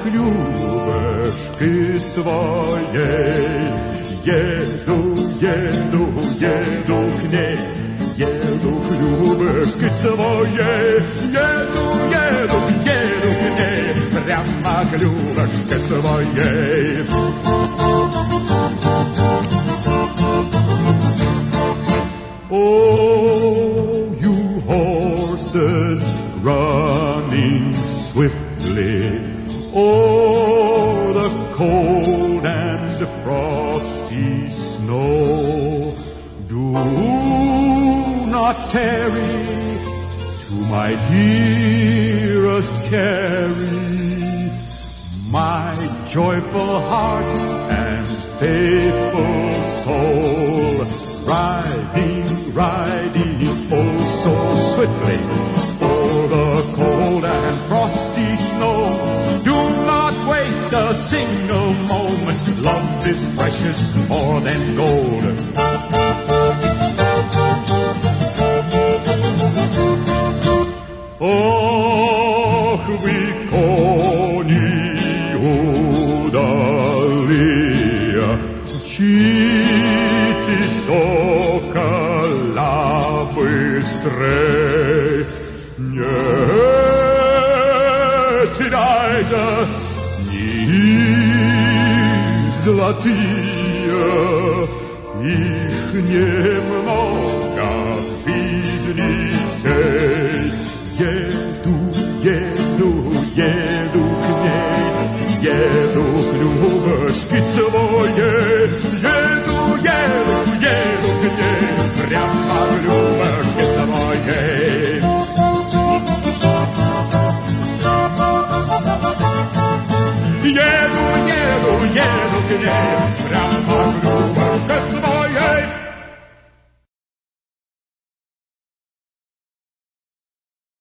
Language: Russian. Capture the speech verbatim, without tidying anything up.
клювешки своей. Еду, еду, еду к ней, еду к Любешке своей. Еду, еду, еду к ней, прямо к Любешке своей. Oh, you horses running swiftly, oh, the cold and frosty snow, do not tarry to my dearest carry my joyful heart and faithful soul, riding, riding oh so swiftly o'er the cold and frosty snow. Do not waste a single moment, love is precious more than gold. Ох, вы кони удали, мчитесь, сокола, быстрей. Не теряйте нить золотые, их немного бизнесей. Еду, еду, еду к ней, еду к Любешке своей. Еду, еду, еду к ней, прямо к Любешке своей. Еду, еду, еду к ней, прямо